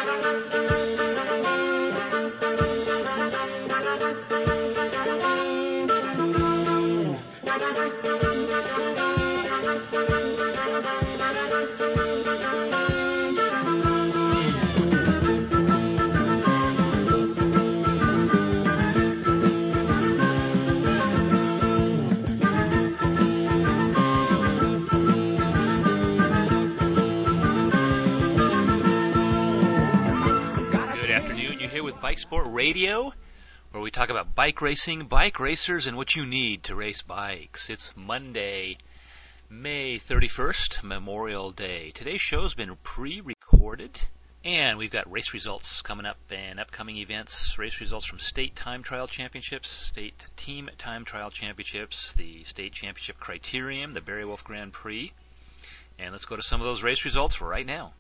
Bike Sport Radio, where we talk about bike racing, bike racers, and what you need to race bikes. It's Monday, May 31st, Memorial Day. Today's show's been pre-recorded, and we've got race results coming up and upcoming events. Race results from State Time Trial Championships, State Team Time Trial Championships, the State Championship Criterium, the Barry Wolf Grand Prix. And let's go to some of those race results right now.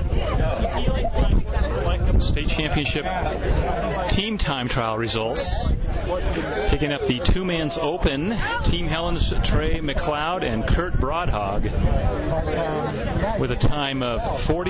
State Championship Team Time Trial results. Picking up the two-man's open, Team Helen's Trey McLeod and Kurt Broadhog with a time of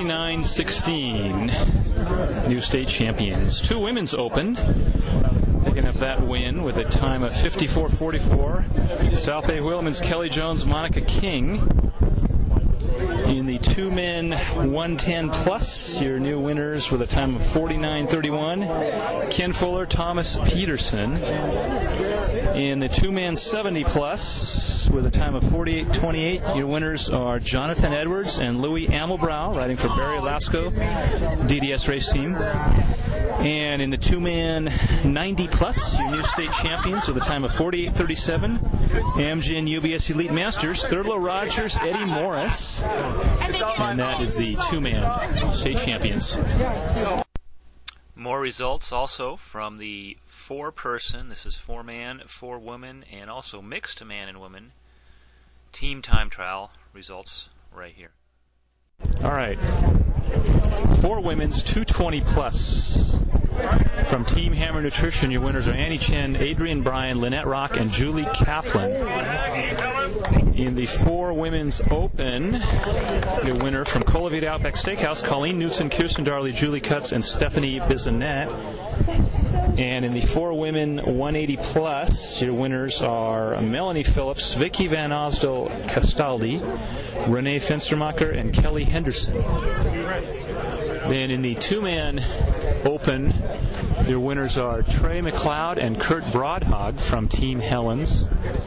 49:16. New state champions. Two women's open. Picking up that win with a time of 54:44. South Bay Wheelman's Kelly Jones, Monica King. In the two-men 110 plus, your new winners with a time of 49:31, Ken Fuller, Thomas Peterson. In the two-man 70 plus, with a time of 48:28, your winners are Jonathan Edwards and Louis Amelbrow, riding for Barry Lasco DDS race team. And in the two-man 90 plus, your new state champions with a time of 48:37, Amgen UBS Elite Masters, Thurlow Rogers, Eddie Morris. And that is the two-man state champions. More results also from the four-person, this is four-man, four-woman, and also mixed man and woman team time trial results right here. All right. Four women's 220 plus. From Team Hammer Nutrition, your winners are Annie Chen, Adrian Bryan, Lynette Rock, and Julie Kaplan. In the four women's open, your winner from Colavita Outback Steakhouse, Colleen Knudsen, Kirsten Darley, Julie Cutts, and Stephanie Bissonette. And in the four women 180 plus, your winners are Melanie Phillips, Vicky Van Osdel Castaldi, Renee Fenstermacher, and Kelly Henderson. Then in the two-man open, your winners are Trey McLeod and Kurt Broadhog from Team Helens.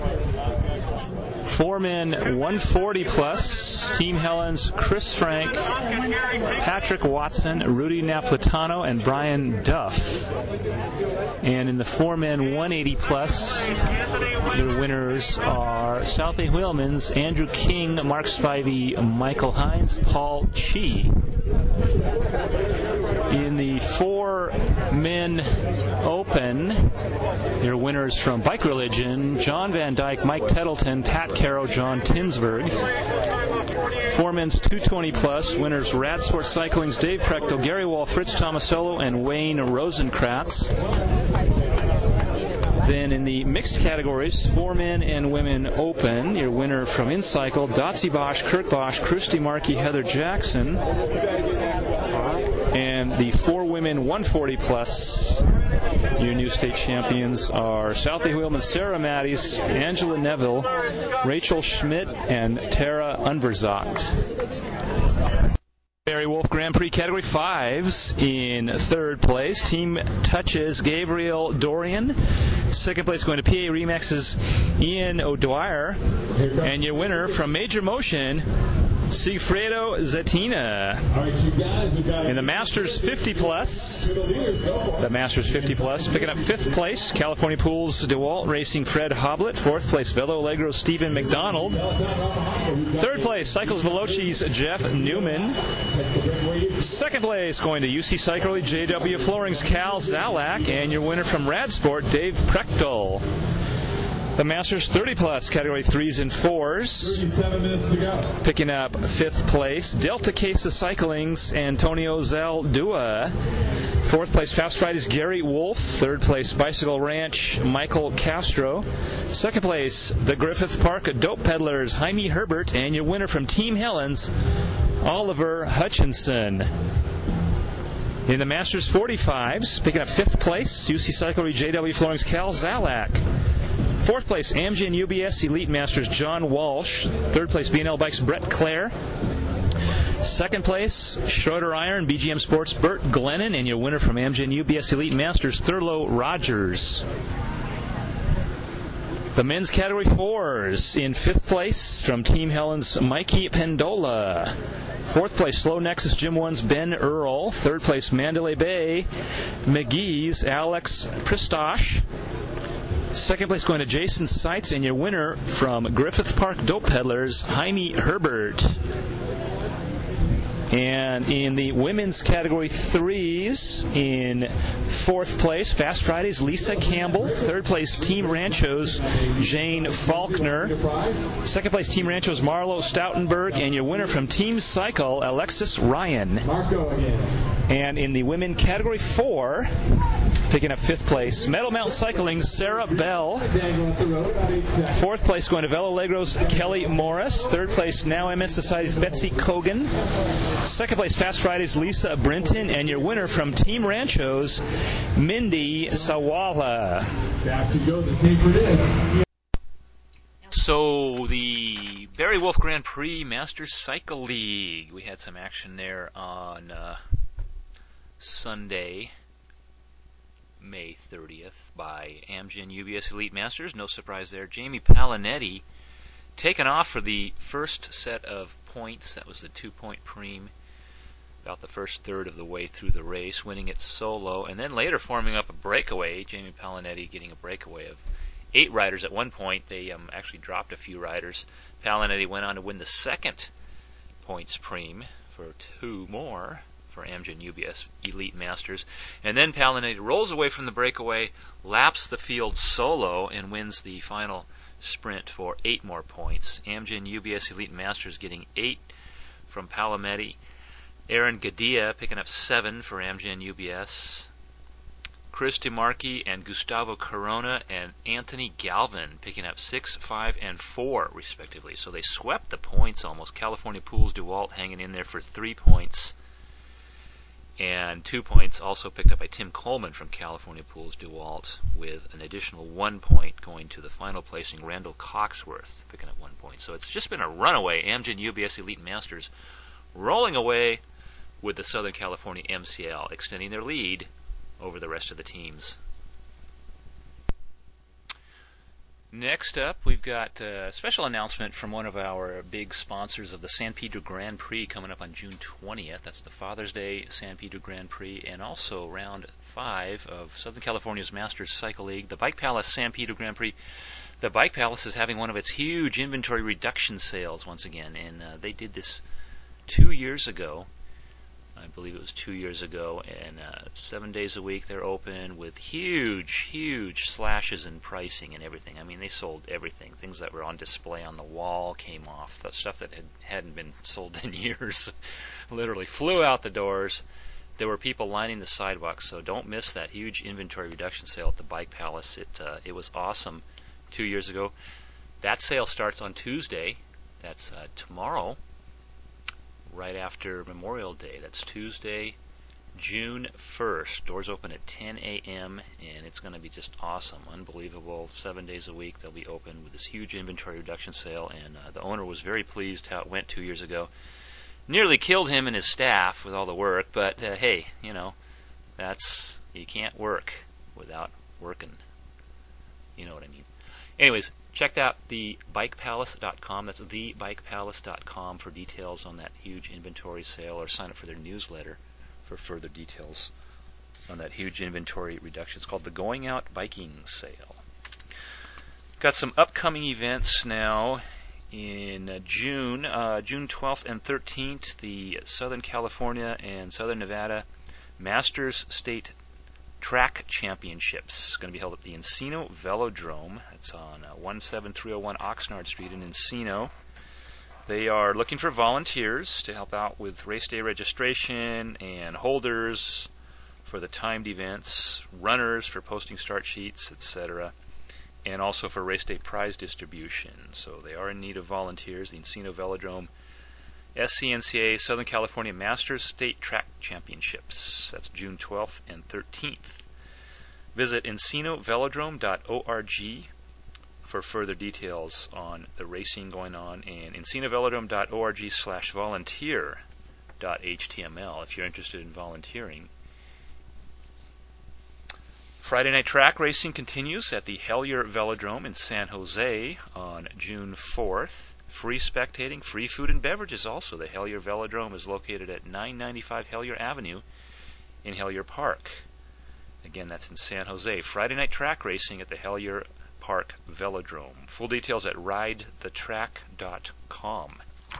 Four men 140 plus, Team Helens, Chris Frank, Patrick Watson, Rudy Napolitano, and Brian Duff. And in the four men 180 plus, your winners are South Bay Wheelman's Andrew King, Mark Spivey, Michael Hines, Paul Chi. In the four men open, your winners from Bike Religion, John Van Dyke, Mike Tettleton, Pat Caro, John Tinsberg. Four men's 220 plus, winners Rad Sport Cycling's Dave Prechtel, Gary Wall, Fritz Tomasello, and Wayne Rosenkratz. Then in the mixed categories, four men and women open, your winner from InCycle, Dotsie Bosch, Kirk Bosch, Christy Markey, Heather Jackson. And the four women 140 plus, your new state champions are South Bay Wheelman, Sarah Matties, Angela Neville, Rachel Schmidt, and Tara Unverzagt. Barry Wolf Grand Prix Category 5s in third place. Team Touches, Gabriel Dorian. Second place going to PA Remax's Ian O'Dwyer. And your winner from Major Motion, Sigfredo Zettina. In the Masters 50 plus, picking up fifth place, California Pools DeWalt Racing Fred Hoblet. Fourth place, Velo Allegro Stephen McDonald. Third place, Cycles Veloci's Jeff Newman. Second place going to UC Cycle JW Floorings Cal Zalak. And your winner from Rad Sport, Dave Prechtel. The Masters 30 plus, category 3s and 4s. 37 minutes to go. Picking up fifth place, Delta Casa Cycling's Antonio Zaldua. Fourth place, Fast Fridays Gary Wolf. Third place, Bicycle Ranch Michael Castro. Second place, the Griffith Park Dope Peddlers Jaime Herbert. And your winner from Team Helens, Oliver Hutchinson. In the Masters 45s, picking up 5th place, UC Cyclery JW Floring's Cal Zalak. 4th place, Amgen UBS Elite Masters John Walsh. 3rd place, B&L Bikes Brett Clare. 2nd place, Schroeder Iron BGM Sports Bert Glennon, and your winner from Amgen UBS Elite Masters Thurlow Rogers. The men's category 4s in 5th place from Team Helen's Mikey Pendola. 4th place, Slow Nexus Gym 1's Ben Earl. 3rd place, Mandalay Bay McGee's Alex Pristosh. 2nd place going to Jason Seitz, and your winner from Griffith Park Dope Peddlers, Jaime Herbert. And in the women's category 3s, in 4th place, Fast Fridays, Lisa Campbell. 3rd place, Team Ranchos, Jane Faulkner. 2nd place, Team Ranchos, Marlo Stoutenberg. And your winner from Team Cycle, Alexis Ryan. And in the women category 4, picking up 5th place, Meadow Mountain Cycling's Sarah Bell. 4th place going to Velo Alegre's Kelly Morris. 3rd place, Now MS Society's Betsy Kogan. 2nd place, Fast Fridays, Lisa Brinton. And your winner from Team Ranchos, Mindy Sawala. So the Barry Wolf Grand Prix Masters Cycle League. We had some action there on Sunday, May 30th by Amgen UBS Elite Masters. No surprise there. Jamie Palinetti taken off for the first set of points. That was the 2-point preem, about the first third of the way through the race, winning it solo, and then later forming up a breakaway. Jamie Palinetti getting a breakaway of 8 riders at one point. They actually dropped a few riders. Palinetti went on to win the second points preem for 2 more for Amgen UBS Elite Masters. And then Palinetti rolls away from the breakaway, laps the field solo, and wins the final sprint for 8 more points. Amgen UBS Elite Masters getting 8 from Palinetti. Aaron Gadia picking up 7 for Amgen UBS. Chris DeMarchi and Gustavo Corona and Anthony Galvin picking up 6, 5, and 4, respectively. So they swept the points almost. California Pools DeWalt hanging in there for 3 points. And 2 points also picked up by Tim Coleman from California Pools DeWalt, with an additional 1 point going to the final placing, Randall Coxworth, picking up 1 point. So it's just been a runaway. Amgen UBS Elite Masters rolling away with the Southern California MCL, extending their lead over the rest of the teams. Next up, we've got a special announcement from one of our big sponsors of the San Pedro Grand Prix coming up on June 20th. That's the Father's Day San Pedro Grand Prix, and also round 5 of Southern California's Masters Cycle League, the Bike Palace San Pedro Grand Prix. The Bike Palace is having one of its huge inventory reduction sales once again, and they did this 2 years ago. I believe it was 2 years ago, and 7 days a week they're open with huge slashes in pricing and everything. I mean, they sold everything. Things that were on display on the wall came off. The stuff that hadn't been sold in years literally flew out the doors. There were people lining the sidewalks, so don't miss that huge inventory reduction sale at the Bike Palace. It was awesome 2 years ago. That sale starts on Tuesday. That's tomorrow, right after Memorial Day. That's Tuesday, June 1st. Doors open at 10 a.m., and it's going to be just awesome, unbelievable. 7 days a week they'll be open with this huge inventory reduction sale, and the owner was very pleased how it went 2 years ago. Nearly killed him and his staff with all the work, but hey, you can't work without working. You know what I mean. Anyways, check out thebikepalace.com. That's thebikepalace.com for details on that huge inventory sale, or sign up for their newsletter for further details on that huge inventory reduction. It's called the Going Out Biking Sale. Got some upcoming events now in June. June 12th and 13th, the Southern California and Southern Nevada Masters State Track Championships, going to be held at the Encino Velodrome. It's on 17301 Oxnard Street in Encino. They are looking for volunteers to help out with race day registration, and holders for the timed events, runners for posting start sheets, etc., and also for race day prize distribution. So they are in need of volunteers. The Encino Velodrome SCNCA Southern California Masters State Track Championships. That's June 12th and 13th. Visit EncinoVelodrome.org for further details on the racing going on, and EncinoVelodrome.org/volunteer.html if you're interested in volunteering. Friday night track racing continues at the Hellier Velodrome in San Jose on June 4th. Free spectating, free food and beverages also. The Hellier Velodrome is located at 995 Hellier Avenue in Hellier Park. Again, that's in San Jose. Friday night track racing at the Hellier Park Velodrome. Full details at ridethetrack.com.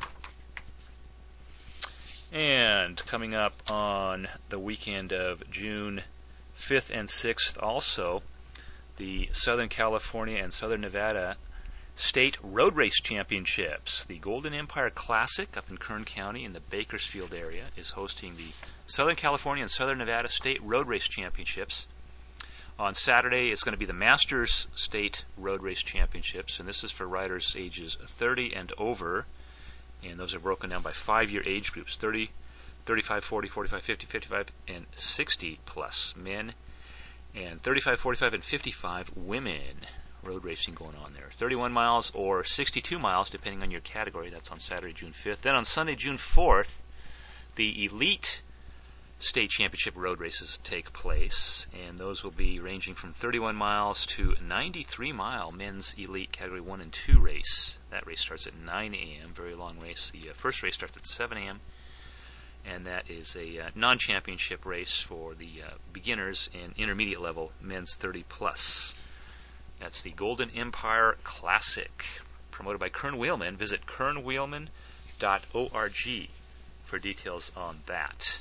And coming up on the weekend of June 5th and 6th also, the Southern California and Southern Nevada State Road Race Championships. The Golden Empire Classic up in Kern County in the Bakersfield area is hosting the Southern California and Southern Nevada State Road Race Championships. On Saturday, it's going to be the Masters State Road Race Championships, and this is for riders ages 30 and over, and those are broken down by 5-year age groups, 30, 35, 40, 45, 50, 55, and 60 plus men, and 35, 45, and 55 women. Road racing going on there. 31 miles or 62 miles, depending on your category. That's on Saturday, June 5th. Then on Sunday, June 4th, the Elite State Championship road races take place, and those will be ranging from 31 miles to 93-mile men's Elite Category 1 and 2 race. That race starts at 9 a.m., very long race. The first race starts at 7 a.m., and that is a non-championship race for the beginners and intermediate level men's 30-plus. That's the Golden Empire Classic, promoted by Kern Wheelman. Visit kernwheelman.org for details on that.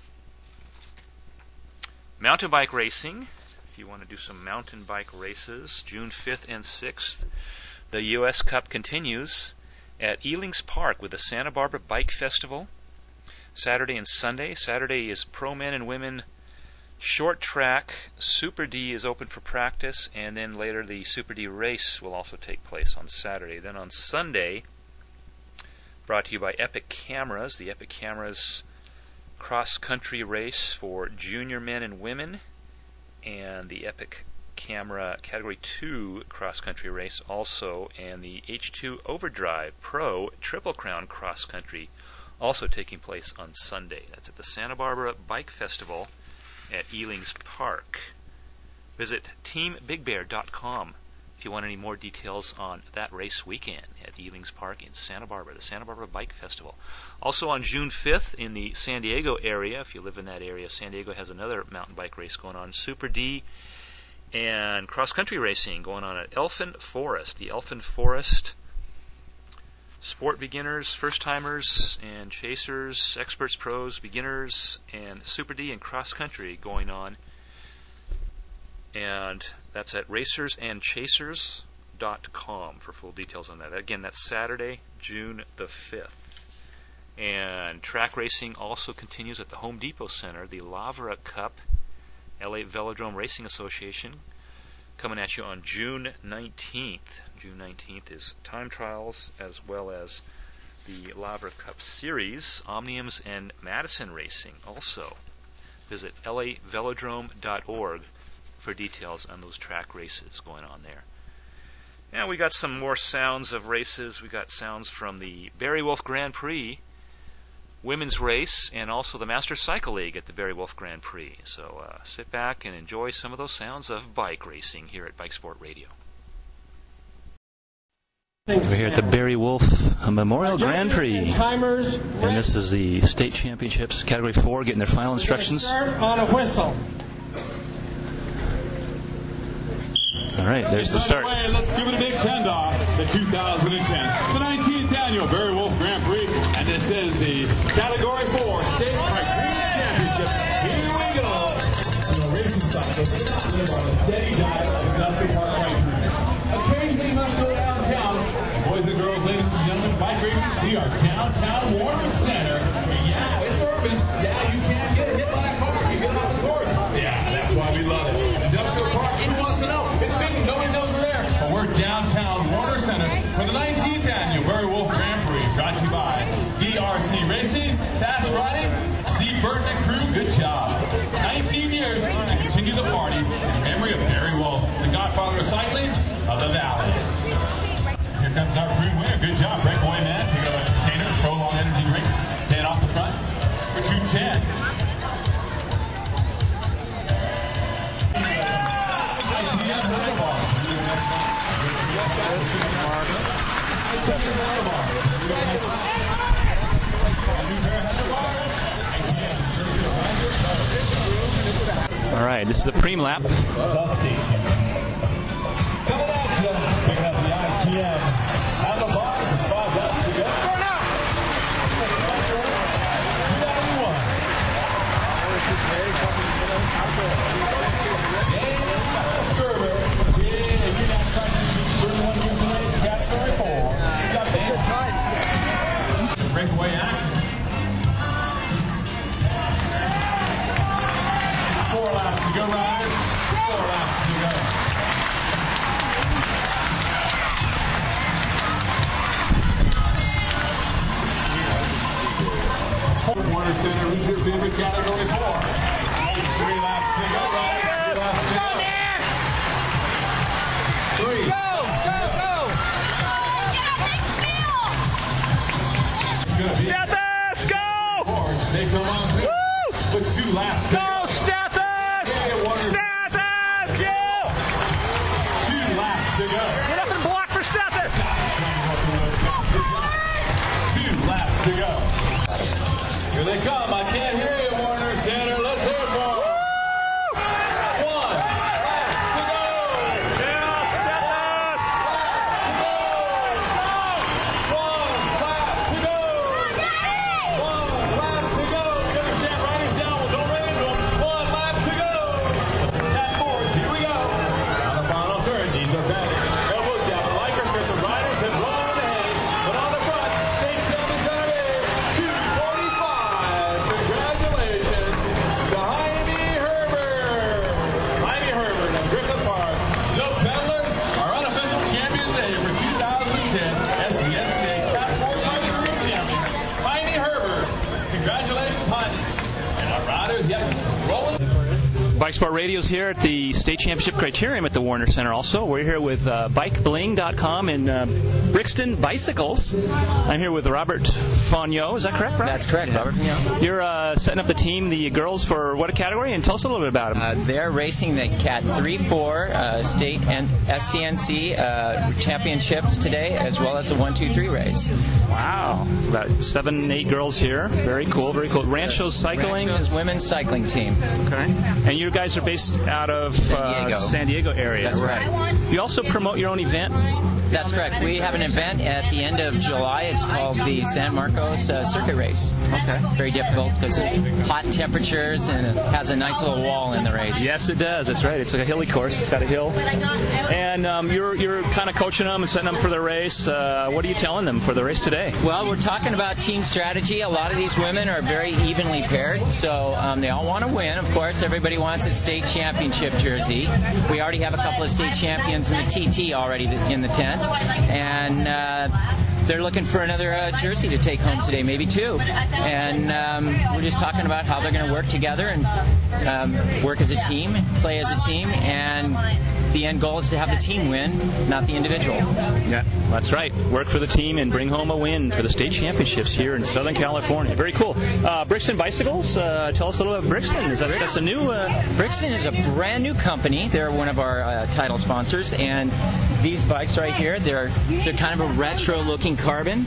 Mountain bike racing, if you want to do some mountain bike races, June 5th and 6th, the U.S. Cup continues at Elings Park with the Santa Barbara Bike Festival, Saturday and Sunday. Saturday is pro men and women short track. Super D is open for practice, and then later the Super D race will also take place on Saturday. Then on Sunday, brought to you by Epic Cameras, the Epic Cameras cross-country race for junior men and women, and the Epic Camera Category 2 cross-country race also, and the H2 Overdrive Pro Triple Crown cross-country also taking place on Sunday. That's at the Santa Barbara Bike Festival at Elings Park. Visit teambigbear.com if you want any more details on that race weekend at Elings Park in Santa Barbara, the Santa Barbara Bike Festival. Also on June 5th in the San Diego area, if you live in that area, San Diego has another mountain bike race going on, Super D and cross-country racing going on at Elfin Forest. The Elfin Forest sport beginners, first-timers, and chasers, experts, pros, beginners, and Super D and cross-country going on. And that's at racersandchasers.com for full details on that. Again, that's Saturday, June the 5th. And track racing also continues at the Home Depot Center, the Lavra Cup, LA Velodrome Racing Association, coming at you on June 19th. June 19th is time trials as well as the Lavra Cup Series, Omniums and Madison Racing also. Visit lavelodrome.org for details on those track races going on there. Now we got some more sounds of races. We got sounds from the Barry Wolf Grand Prix women's race and also the Master Cycle League at the Barry Wolf Grand Prix. So sit back and enjoy some of those sounds of bike racing here at Bike Sport Radio. We're here at the Barry Wolf Memorial Grand Prix, and this is the state championships, Category 4, getting their final instructions. Start on a whistle. All right, there's the start. Let's give it a big send-off. The 2010, the 19th annual Barry Wolf Grand Prix, and this is the Category 4 State Criterium Championship. Here we go. The racing cycle, we live on a steady diet of Industrial Parkway cruise. Occasionally you must go downtown. Boys and girls, ladies and gentlemen, bike racers, we are downtown Warner Center. Yeah, it's urban. Yeah, you can't get hit by a car. You get off the course. Yeah, that's why we love it. Industrial Park, who wants to know? It's speaking, nobody knows we're there. But we're downtown Warner Center for the 19th annual Barry Wolf Grand Prix, brought to you by DRC Racing. in memory of Barry Wolf, the godfather of cycling of the Valley. Here comes our crew winner. Good job, breakaway man. Pick up a container, Prolong energy drink, stand off the front for 2:10. All right, this is the preem lap. Coming at you. Picking up the ITM. On the bar, 5 laps to go. Breakaway action. 4 laps to go, riders. 4 laps to go. Warner Center, who's your favorite category 4? 3 laps to go, riders. 3 laps to go. 3. Go! Stethus, go! They come on with 2 laps to go. Go, Stethus! Stethus, go! 2 laps to go. Get up and block for Stethus! 2 laps to go. Here they come. I can't hear you, Warner Center. Let's hear it for them. 1 lap to go. Yeah, Stethus! 1 lap to go. 1 lap to go. You understand? Write it down. Don't run into them. 1 lap to go. Cat forwards. Here we go. On the final turn. These are back. Elbow jab. Likers because the riders have blown on the hay. But on the front, they tell me that is 2:45. Congratulations to Jaime Herbert. Jaime Herbert of Griffith Park. No Peddlers, our unofficial champion today for 2010 SCNCA Cat 4 Riding Group champion. Jaime Herbert. Congratulations, Jaime. And our riders, rolling. Bike Sport Radio's here at the State Championship Criterium at the Warner Center also. We're here with BikeBling.com and Brixton Bicycles. I'm here with Robert Fogneau. Is that correct, Robert? That's correct, Robert Fogneau. You're setting up the team, the girls, for what category? And tell us a little bit about them. They're racing the Cat 3-4 State and SCNC championships today, as well as a 1-2-3 race. Wow. About 7, 8 girls here. Very cool, very cool. Rancho's Cycling. Rancho's women's cycling team. Okay. And you guys are based out of San Diego area. That's right. You also promote your own event? That's correct. We have an event at the end of July. It's called the San Marcos Circuit Race. Okay. Very difficult because of hot temperatures, and it has a nice little wall in the race. Yes, it does. That's right. It's like a hilly course. It's got a hill. And you're kind of coaching them and setting them for the race. What are you telling them for the race today? Well, we're talking about team strategy. A lot of these women are very evenly paired, so they all want to win. Of course, everybody wants a state championship jersey. We already have a couple of state champions in the TT already in the tent, and they're looking for another jersey to take home today, maybe 2. And we're just talking about how they're going to work together and work as a team, play as a team, and the end goal is to have the team win, not the individual. Yeah, that's right. Work for the team and bring home a win for the state championships here in Southern California. Very cool. Brixton Bicycles, tell us a little about Brixton. That's a new... Brixton is a brand new company. They're one of our title sponsors, and these bikes right here, they're kind of a retro-looking carbon.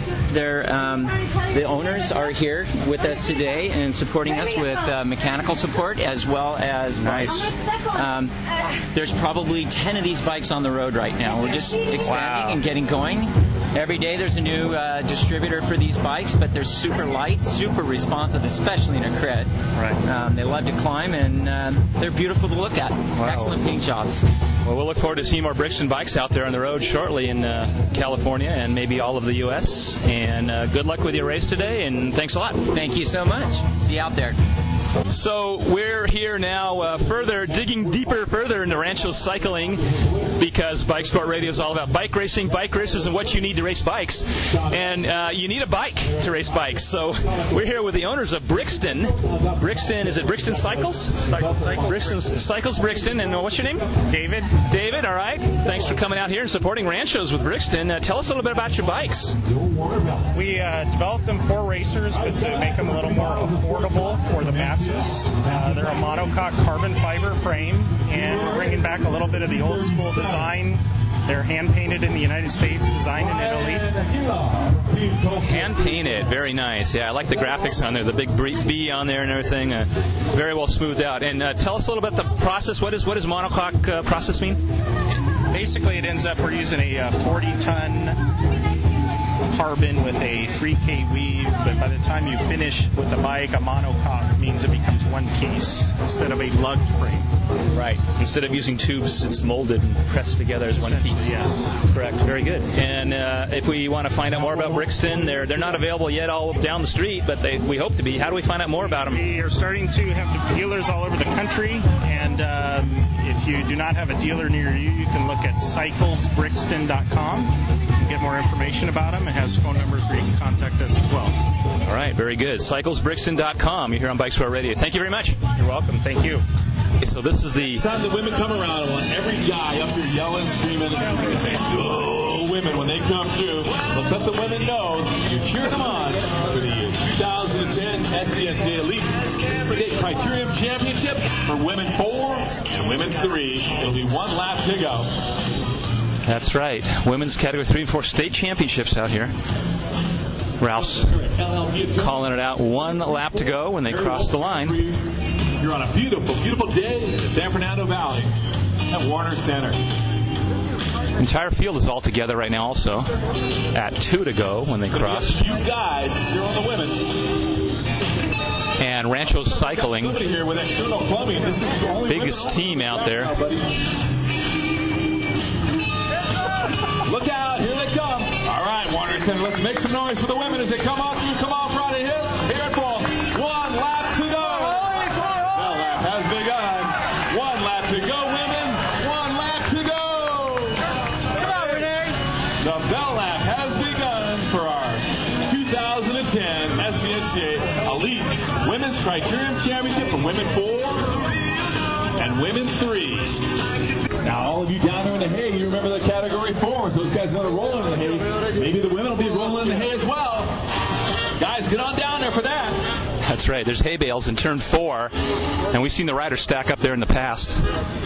The owners are here with us today and supporting us with mechanical support as well as nice. There's probably 10 of these bikes on the road right now. We're just expanding and getting going. Every day there's a new distributor for these bikes, but they're super light, super responsive, especially in a crit. Right. They love to climb, and they're beautiful to look at. Wow. Excellent paint jobs. Well, we'll look forward to seeing more Brixton bikes out there on the road shortly in California and maybe all of the U.S. And good luck with your race today, and thanks a lot. Thank you so much. See you out there. So we're here now digging deeper further into Rancho Cycling, because Bike Sport Radio is all about bike racing, bike racers, and what you need to race bikes. And you need a bike to race bikes. So we're here with the owners of Brixton. Is it Brixton Cycles? Cycles. Brixton Cycles, Brixton. And what's your name? David. David, all right. Thanks for coming out here and supporting Ranchos with Brixton. Tell us a little bit about your bikes. We developed them for racers, but to make them a little more affordable for the masses. They're a monocoque carbon fiber frame, and we're bringing back a little bit of the old school design. They're hand-painted in the United States, designed in Italy. Hand-painted, very nice. Yeah, I like the graphics on there, the big B on there and everything. Very well smoothed out. And tell us a little bit about the process. What does monocoque process mean? Basically, it ends up we're using a 40-ton carbon with a 3K weave, but by the time you finish with the bike, a monocoque means it becomes one piece instead of a lugged frame. Right. Instead of using tubes, it's molded and pressed together as one piece. Yes. Correct. Very good. And if we want to find out more about Brixton, they're not available yet all down the street, but we hope to be. How do we find out more about them? We are starting to have dealers all over the country, and if you do not have a dealer near you, you can look at cyclesbrixton.com and get more information about them. It has phone numbers where you can contact us as well. All right, very good. Cyclesbrixton.com. You're here on Bike Sport Radio. Thank you very much. You're welcome. Thank you. Okay, so this is the time the women come around. I want every guy up here yelling, screaming, and saying, "Go, women!" when they come through. Let's let the women know you cheer them on for the 2010 SCSA Elite State Criterium Championship for Women 4 and Women 3. It'll be one lap to go. That's right. Women's Category 3 and 4 state championships out here. Ralph's calling it out. One lap to go when they cross the line. You're on a beautiful, beautiful day in the San Fernando Valley at Warner Center. The entire field is all together right now also at 2 to go when they cross. A few guys here on the women. And Rancho Cycling, Here with external plumbing. This is the only biggest team out there. Look out, here they come. All right, Warner Center, let's make some noise for the women as they come off. You come off right ahead. Here it falls. One lap to go. Bell lap has begun. One lap to go, women. One lap to go. Come on, Renee. The bell lap has begun for our 2010 SCSA Elite Women's Criterium Championship for Women 4 and Women 3. Now, all of you down there in the hay, you remember the Category 4s. Those guys want to roll in the hay. Maybe the women will be rolling in the hay as well. Guys, get on down there for that. That's right. There's hay bales in turn 4, and we've seen the riders stack up there in the past.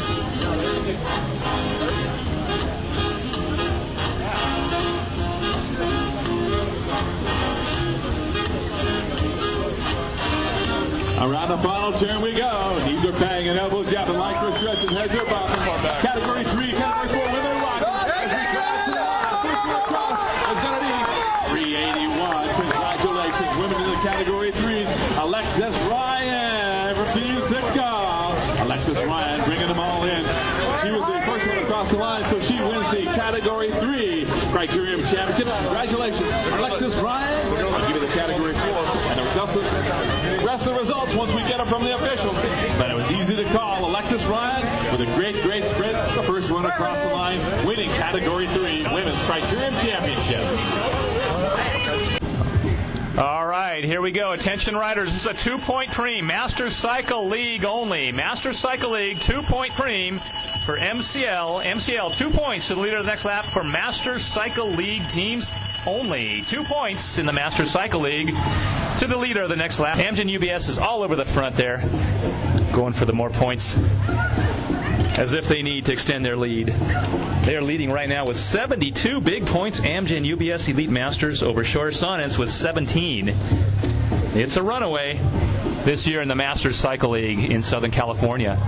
Around the final turn we go. Knees are banging, elbows jabbing, lycra stretching, heads are bobbing. Category 3, Category 4, women are rocking. As we cross the line, first one across is going to be 381. Congratulations, women in the Category 3s. Alexis Ryan from Team Sitka. Alexis Ryan bringing them all in. She was the first one across the line, so she wins the Category 3 Criterium Championship. Congratulations, Alexis Ryan. I'll give you the Category 4 and the rest of the results once we get them from the officials. But it was easy to call. Alexis Ryan with a great, great sprint. The first one across the line, winning Category 3 Women's Criterium Championship. All right, here we go. Attention riders, this is a 2-point preem. Master Cycle League only. Master Cycle League 2-point preem for MCL. MCL 2 points to the leader of the next lap for Master Cycle League teams only. 2 points in the Master Cycle League to the leader of the next lap. Amgen UBS is all over the front there, going for the more points, as if they need to extend their lead. They are leading right now with 72 big points. Amgen UBS Elite Masters over Shore Sonnets with 17. It's a runaway this year in the Masters Cycle League in Southern California.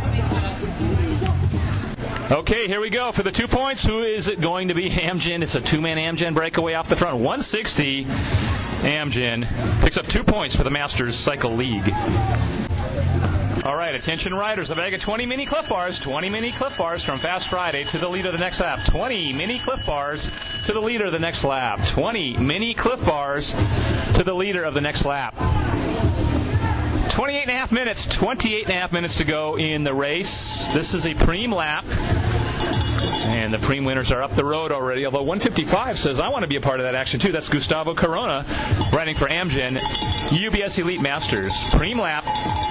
Okay, here we go for the 2 points. Who is it going to be? Amgen. It's a two-man Amgen breakaway off the front. 160. Amgen picks up 2 points for the Masters Cycle League. All right, attention riders. A bag of 20 mini Cliff Bars. 20 mini Cliff Bars from Fast Friday to the leader of the next lap. 20 mini Cliff Bars to the leader of the next lap. 20 mini Cliff Bars to the leader of the next lap. 28 and a half minutes to go in the race. This is a preem lap. And the preem winners are up the road already, although 155 says, I want to be a part of that action too. That's Gustavo Corona riding for Amgen UBS Elite Masters. Preem lap.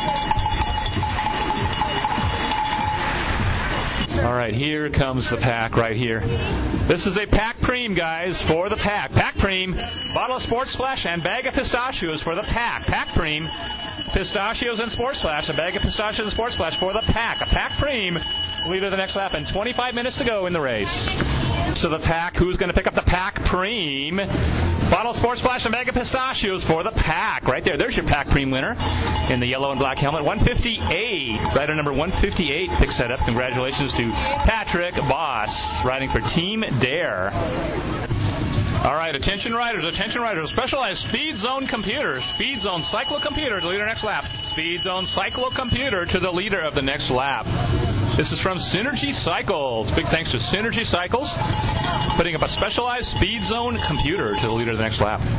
All right, here comes the pack right here. This is a pack preem, guys, for the pack. Pack preem, bottle of Sports Splash and bag of pistachios for the pack. Pack preem, pistachios and Sports Splash, a bag of pistachios and Sports Splash for the pack. A pack preem, leader of the next lap, and 25 minutes to go in the race. So the pack, who's going to pick up the pack preem? Bottle of Sports Splash and bag of pistachios for the pack. Right there. There's your pack preem winner in the yellow and black helmet. 158. Rider number 158 picks that up. Congratulations to Patrick Boss, riding for Team Dare. All right, attention riders. Specialized Speed Zone computer. Speed Zone cyclocomputer to leader next lap. Speed Zone cyclocomputer to the leader of the next lap. This is from Synergy Cycles. Big thanks to Synergy Cycles, putting up a specialized Speed Zone computer to the leader of the next lap.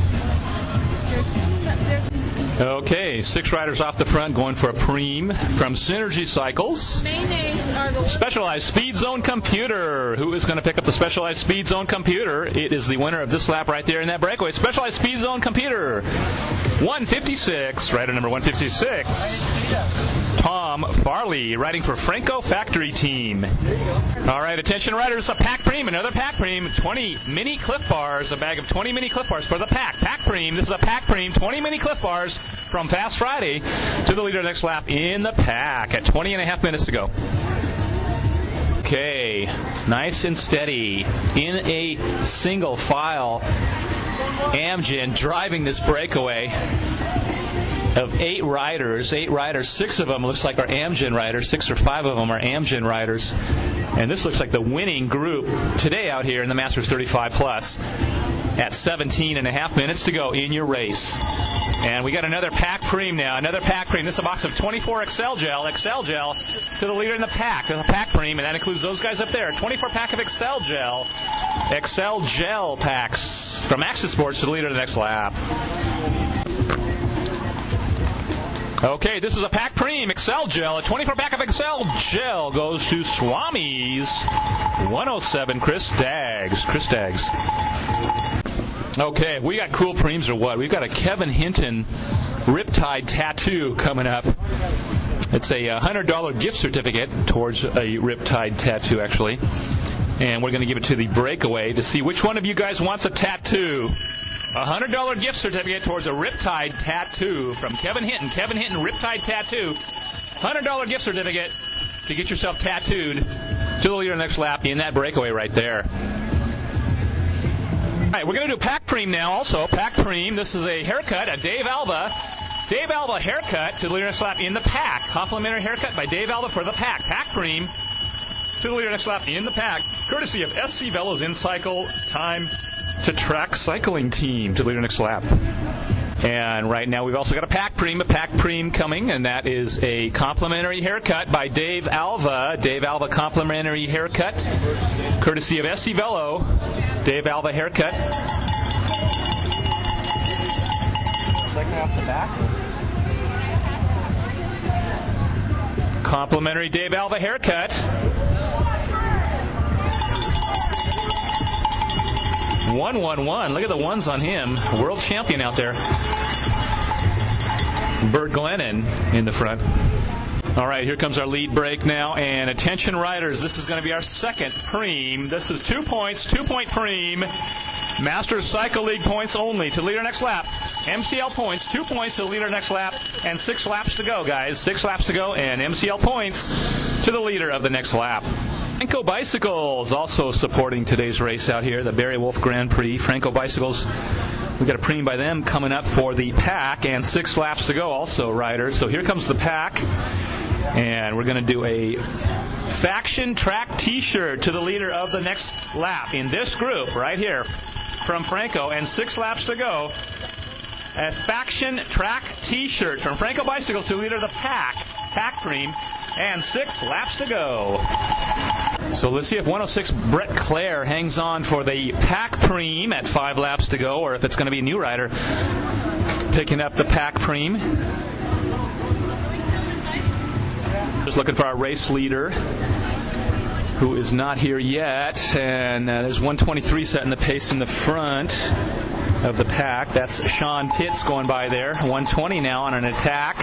Okay, 6 riders off the front going for a preem from Synergy Cycles. Specialized Speed Zone computer. Who is going to pick up the Specialized Speed Zone computer? It is the winner of this lap right there in that breakaway. Specialized Speed Zone computer. 156. Rider number 156. Tom Farley, riding for Franco Factory Team. All right, attention riders, a pack preem, another pack preem, 20 mini Cliff Bars, a bag of 20 mini Cliff Bars for the pack. Pack preem, this is a pack preem, 20 mini Cliff Bars from Fast Friday to the leader next lap in the pack at 20 and a half minutes to go. Okay, nice and steady in a single file. Amgen driving this breakaway of 8 riders. 6 of them looks like are Amgen riders. 6 or 5 of them are Amgen riders. And this looks like the winning group today out here in the Masters 35 Plus at 17 and a half minutes to go in your race. And we got another pack preem now. Another pack preem. This is a box of 24 Excel Gel to the leader in the pack. There's a pack preem, and that includes those guys up there. 24 pack of Excel Gel packs from Axis Sports to the leader of the next lap. Okay, this is a pack preem, Excel Gel. A 24-pack of Excel Gel goes to Swami's 107, Chris Daggs. Okay, we got cool preems or what? We've got a Kevin Hinton Riptide tattoo coming up. It's a $100 gift certificate towards a Riptide tattoo, actually. And we're going to give it to the breakaway to see which one of you guys wants a tattoo. A $100 gift certificate towards a Riptide tattoo from Kevin Hinton. Kevin Hinton Riptide tattoo. $100 gift certificate to get yourself tattooed to the leader next lap in that breakaway right there. All right, we're going to do pack preem now also. Pack preem. This is a haircut, a Dave Alba haircut to the leader next lap in the pack. Complimentary haircut by Dave Alba for the pack. Pack preem to the leader next lap in the pack. Courtesy of SC Velo's InCycle Time to Track Cycling Team to the leader next lap. And right now we've also got a pack preem coming, and that is a complimentary haircut by Dave Alva. Dave Alva complimentary haircut, courtesy of SC Velo. Dave Alva haircut. Second off the back. Complimentary Dave Alva haircut. 111. Look at the ones on him. World champion out there. Bert Glennon in the front. All right, here comes our lead break now. And attention riders, this is going to be our second preem. This is 2 points, 2-point preem. Masters Cycle League points only to the leader next lap. MCL points, 2 points to the leader next lap. And 6 laps to go, guys. 6 laps to go and MCL points to the leader of the next lap. Franco Bicycles also supporting today's race out here, the Barry Wolf Grand Prix. Franco Bicycles, we've got a preem by them coming up for the pack, and 6 laps to go also, riders. So here comes the pack, and we're going to do a Faction Track T-shirt to the leader of the next lap in this group right here from Franco, and 6 laps to go. A Faction Track T-shirt from Franco Bicycles to the leader of the pack preem, and 6 laps to go. So let's see if 106 Brett Clare hangs on for the pack preem at 5 laps to go, or if it's going to be a new rider picking up the pack preem. Just looking for our race leader, who is not here yet. And there's 123 setting the pace in the front of the pack. That's Sean Pitts going by there. 120 now on an attack.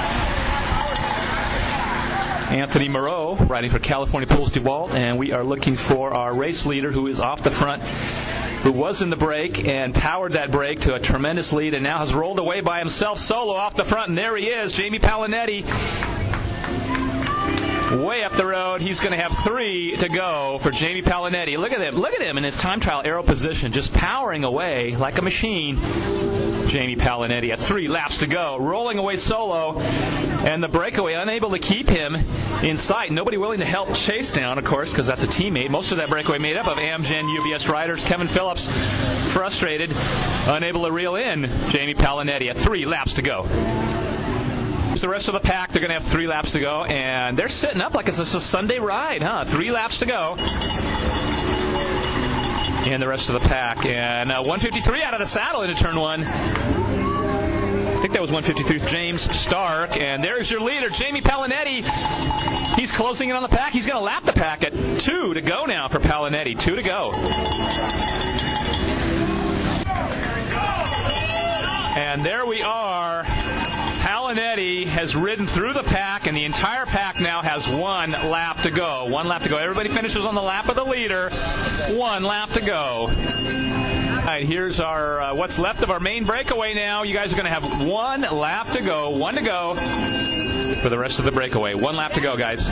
Anthony Moreau riding for California Pools DeWalt, and we are looking for our race leader, who is off the front, who was in the break and powered that break to a tremendous lead and now has rolled away by himself solo off the front. And there he is, Jamie Palinetti, way up the road. He's going to have 3 to go for Jamie Palinetti. Look at him. Look at him in his time trial aero position, just powering away like a machine. Jamie Palinetti at 3 laps to go, rolling away solo, and the breakaway unable to keep him in sight. Nobody willing to help chase down, of course, because that's a teammate. Most of that breakaway made up of Amgen UBS riders. Kevin Phillips, frustrated, unable to reel in Jamie Palinetti at 3 laps to go. The rest of the pack, they're going to have 3 laps to go, and they're sitting up like it's a Sunday ride, huh? 3 laps to go. And the rest of the pack. And 153 out of the saddle into turn 1. I think that was 153, James Stark. And there's your leader, Jamie Palinetti. He's closing in on the pack. He's going to lap the pack at 2 to go now for Palinetti. 2 to go. And there we are. Palinetti has ridden through the pack, and the entire pack now has 1 lap to go. 1 lap to go. Everybody finishes on the lap of the leader. 1 lap to go. All right, here's our what's left of our main breakaway now. You guys are going to have 1 lap to go. 1 to go for the rest of the breakaway. 1 lap to go, guys.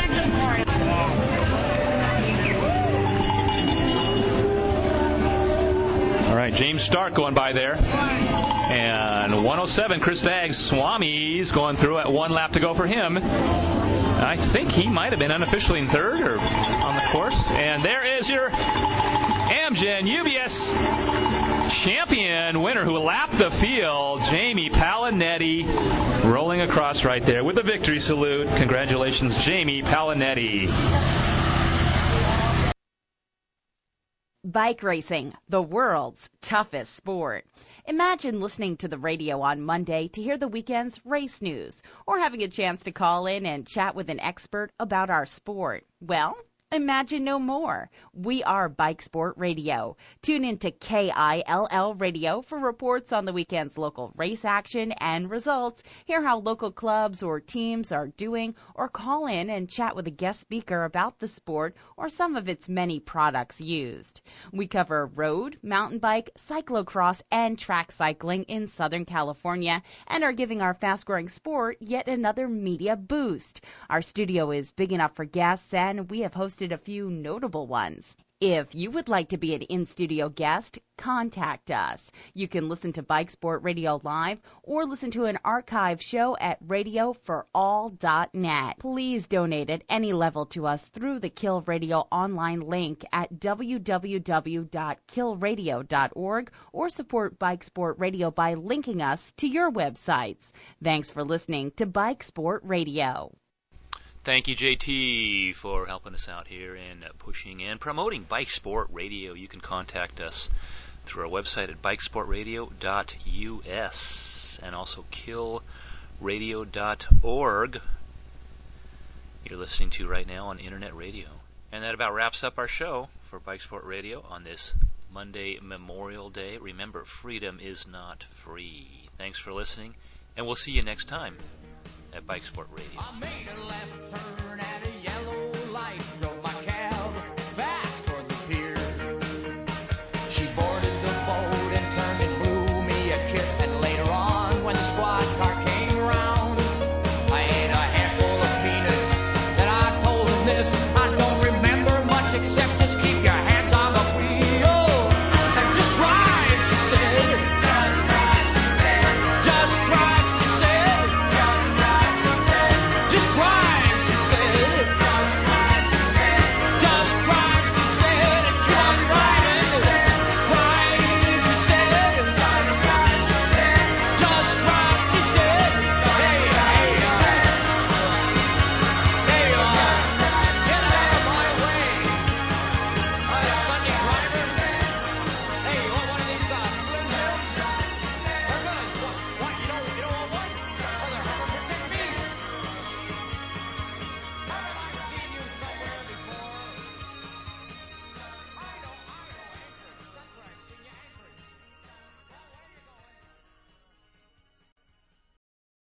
All right, James Stark going by there. And 107, Chris Daggs, Swami's going through at 1 lap to go for him. I think he might have been unofficially in third or on the course. And there is your Amgen UBS champion winner who lapped the field, Jamie Palinetti, rolling across right there with a victory salute. Congratulations, Jamie Palinetti. Bike racing, the world's toughest sport. Imagine listening to the radio on Monday to hear the weekend's race news, or having a chance to call in and chat with an expert about our sport. Well, imagine no more. We are Bike Sport Radio. Tune in to KILL Radio for reports on the weekend's local race action and results, hear how local clubs or teams are doing, or call in and chat with a guest speaker about the sport or some of its many products used. We cover road, mountain bike, cyclocross, and track cycling in Southern California and are giving our fast-growing sport yet another media boost. Our studio is big enough for guests, and we have hosted a few notable ones. If you would like to be an in-studio guest, contact us. You can listen to Bike Sport Radio live or listen to an archive show at radioforall.net. Please donate at any level to us through the Kill Radio online link at www.killradio.org or support Bike Sport Radio by linking us to your websites. Thanks for listening to Bike Sport Radio. Thank you, JT, for helping us out here and pushing and promoting Bike Sport Radio. You can contact us through our website at bikesportradio.us and also killradio.org. You're listening to right now on Internet Radio. And that about wraps up our show for Bike Sport Radio on this Monday, Memorial Day. Remember, freedom is not free. Thanks for listening, and we'll see you next time at Bike Sport Radio. I made a left turn at a yellow light, drove my cab fast toward the pier. She boarded the boat and turned and blew me a kiss. And later on, when the squad car came around, I ate a handful of peanuts. Then I told him this: I don't remember much except just keep your hands on the wheel and just drive, she said. Just drive, she said. Just drive, she said. Just drive.